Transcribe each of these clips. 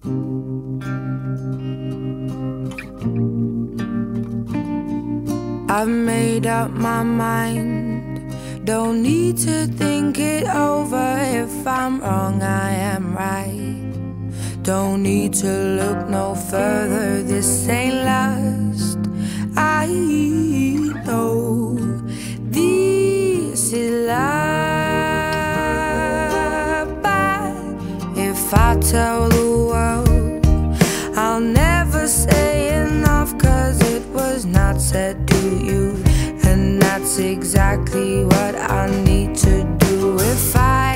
I've made up my mind, don't need to think it over. If I'm wrong, I am right. Don't need to look no further, this ain't last. I know this is love, but if I tell the world, I'll never say enough, 'cause it was not said to you, and that's exactly what I need to do if I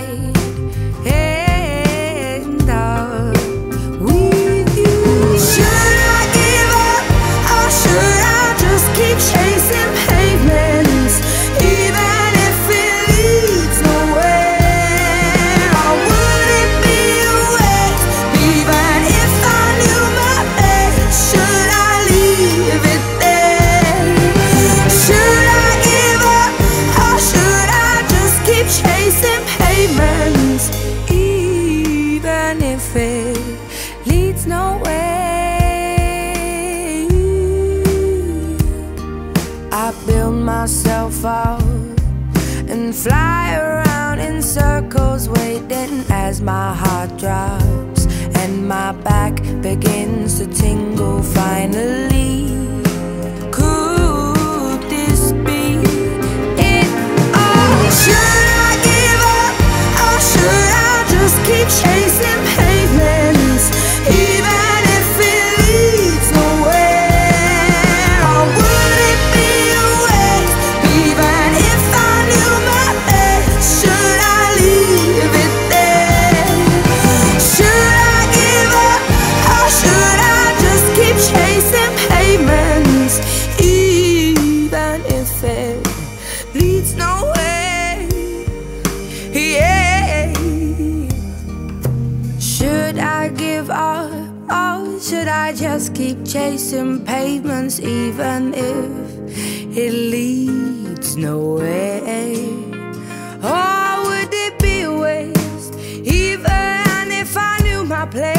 end up with you. Should I give up, or should I just keep chasing pavements, even if it leads nowhere? Or would it be a waste, even if I knew my place? Should I leave it there? Should I give up, or should I just keep chasing pavements, even if it leads nowhere? I build myself up and fly around in circles, waiting as my heart drops and my back begins to tingle finally. Could this be it all? Should I give up, or should I just keep chasing pavements, even if it leads nowhere? Or would it be a waste, even if I knew my place? Should I leave it there? Should I give up, or should I just keep chasing pavements, even if it leads nowhere? Yeah. Should I give up, or should I just keep chasing pavements, even if it leads nowhere? Or would it be a waste, even if I knew my place?